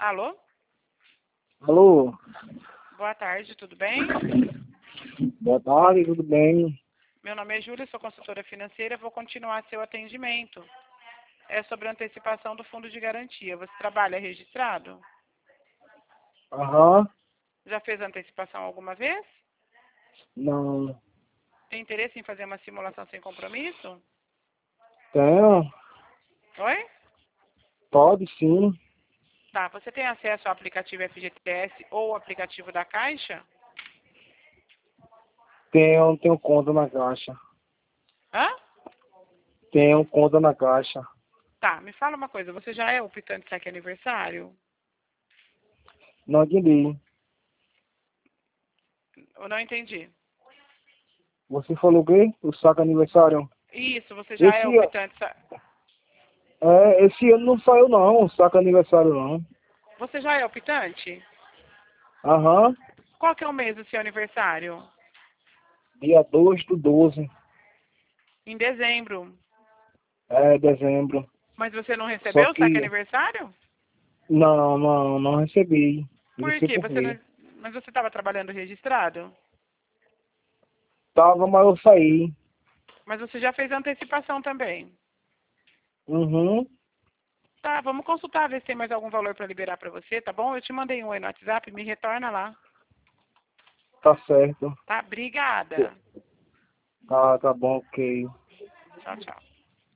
Alô? Alô, Boa tarde, tudo bem? boa tarde, tudo bem? Meu nome é Júlia, sou consultora financeira, vou continuar seu atendimento. É sobre a antecipação do fundo de garantia. Você trabalha registrado? Aham, Já fez a antecipação alguma vez? não, Tem interesse em fazer uma simulação sem compromisso? tenho, Oi? pode sim, Tá, você tem acesso ao aplicativo FGTS ou ao aplicativo da Caixa? tenho conta na Caixa, Hã? tenho conta na Caixa, Tá, me fala uma coisa, você já é optante saque aniversário? não entendi, Eu não entendi. você falou o quê? O saco aniversário? Isso, você já é Esse, optante saque... esse ano não saiu não, o saco aniversário não, Você já é optante? aham, Qual que é o mês do seu aniversário? dia 2/12, Em dezembro. dezembro, Mas você não só recebeu o saque que, aniversário? não recebi, não Por sei quê? por Você não... quê, Mas você estava trabalhando registrado? tava, mas eu saí, Mas você já fez a antecipação também. uhum, Tá, vamos consultar, ver se tem mais algum valor para liberar para você, tá bom? Eu te mandei um aí no WhatsApp, me retorna lá. tá certo, Tá? Obrigada. tá bom, ok. Tchau, tchau.